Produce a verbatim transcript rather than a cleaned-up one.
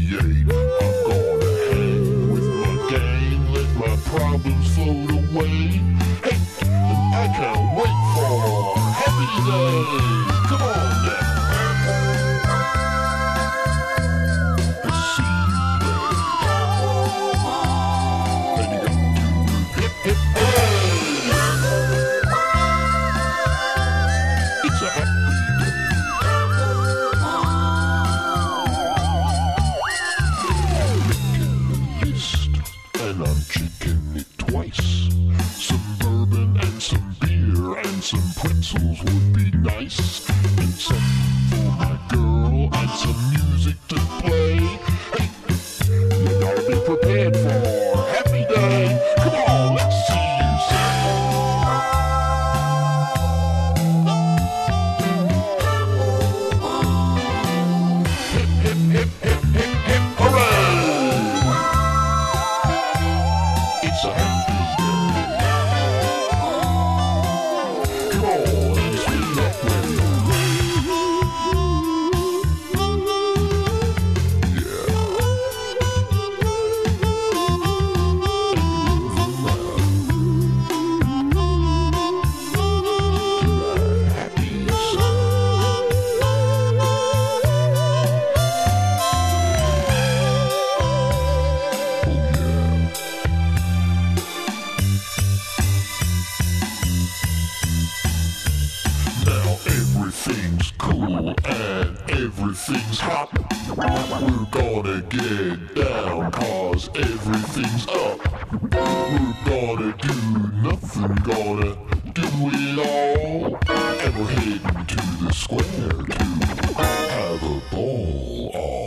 I'm gonna hang with my gang, let my problems float away. Hey, and I can't wait for Happy Day. Come on now. Let's see you play. And you got to hip hip hey. It's a happy and I'm checking it twice. Some bourbon and some beer and some pretzels would be nice. And some for my girl and some music to play. Hey, you gotta be prepared for Happy Day. Come on, let's see you say. Hip, hip, hip, hip, hip, hip, hooray! It's a happy day. Come on, let's speed up with yeah. Happy side. Now everything's cool and everything's hot. We're gonna get down cause everything's up. We're gonna do nothing, gonna do it all. And we're heading to the square to have a ball.